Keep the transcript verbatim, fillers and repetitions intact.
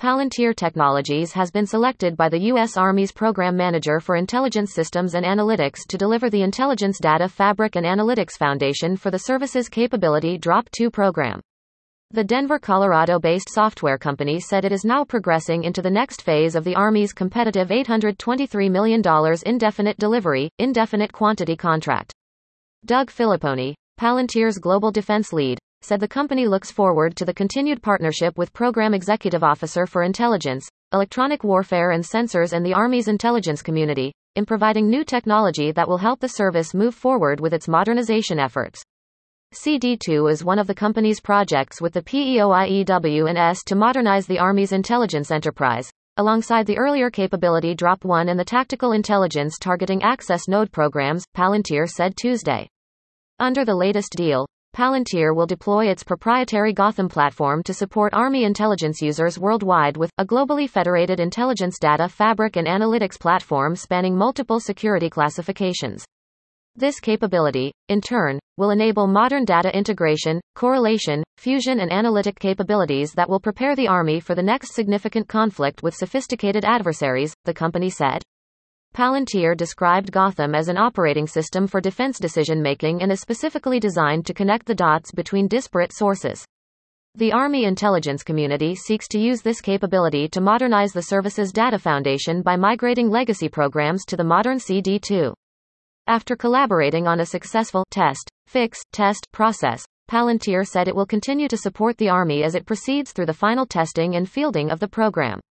Palantir Technologies has been selected by the U S Army's Program Manager for Intelligence Systems and Analytics to deliver the Intelligence Data Fabric and Analytics Foundation for the service's Capability Drop two program. The Denver, Colorado-based software company said it is now progressing into the next phase of the Army's competitive eight hundred twenty-three million dollars indefinite delivery, indefinite quantity contract. Doug Filipponi, Palantir's global defense lead, said the company looks forward to the continued partnership with Program Executive Officer for Intelligence, Electronic Warfare and Sensors and the Army's intelligence community, in providing new technology that will help the service move forward with its modernization efforts. C D two is one of the company's projects with the P E O I E W and S to modernize the Army's intelligence enterprise, alongside the earlier Capability Drop one and the Tactical Intelligence Targeting Access Node programs, Palantir said Tuesday. Under the latest deal, Palantir will deploy its proprietary Gotham platform to support Army intelligence users worldwide with a globally federated intelligence data fabric and analytics platform spanning multiple security classifications. This capability, in turn, will enable modern data integration, correlation, fusion and analytic capabilities that will prepare the Army for the next significant conflict with sophisticated adversaries, the company said. Palantir described Gotham as an operating system for defense decision-making and is specifically designed to connect the dots between disparate sources. The Army intelligence community seeks to use this capability to modernize the service's data foundation by migrating legacy programs to the modern C D two. After collaborating on a successful test, fix, test process, Palantir said it will continue to support the Army as it proceeds through the final testing and fielding of the program.